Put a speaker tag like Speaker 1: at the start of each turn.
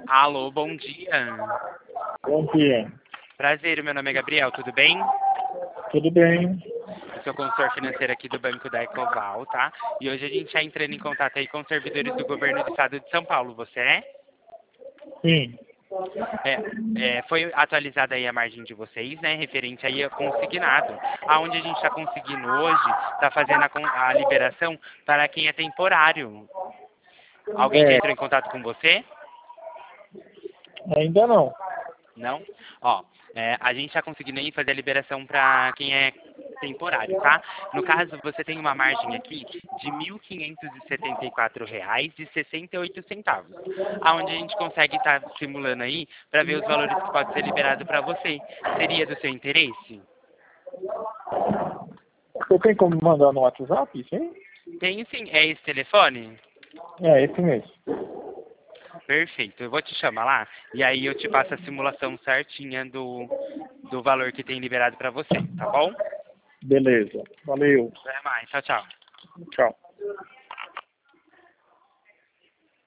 Speaker 1: Alô, bom dia.
Speaker 2: Bom dia.
Speaker 1: Prazer, meu nome é Gabriel, tudo bem?
Speaker 2: Tudo bem?
Speaker 1: Eu sou consultor financeiro aqui do Banco da Ecoval, tá? E hoje a gente está entrando em contato aí com os servidores do governo do estado de São Paulo, você é?
Speaker 2: Sim.
Speaker 1: Foi atualizada aí a margem de vocês, né, referente aí a consignado, aonde a gente está conseguindo hoje, está fazendo a liberação para quem é temporário. Alguém já
Speaker 2: É,
Speaker 1: entrou em contato com você?
Speaker 2: ainda não.
Speaker 1: Não? Ó, a gente está conseguindo aí fazer a liberação para quem é temporário, tá? No caso, você tem uma margem aqui de R$ 1.574,68, aonde a gente consegue estar simulando aí para ver os valores que pode ser liberado para você. Seria do seu interesse?
Speaker 2: Você tem como mandar no WhatsApp, sim?
Speaker 1: Tenho sim. É esse telefone?
Speaker 2: É, esse mesmo.
Speaker 1: Perfeito. Eu vou te chamar lá e aí eu te passo a simulação certinha do valor que tem liberado para você, tá bom?
Speaker 2: Beleza. Valeu.
Speaker 1: Até mais. Tchau, tchau.
Speaker 2: Tchau.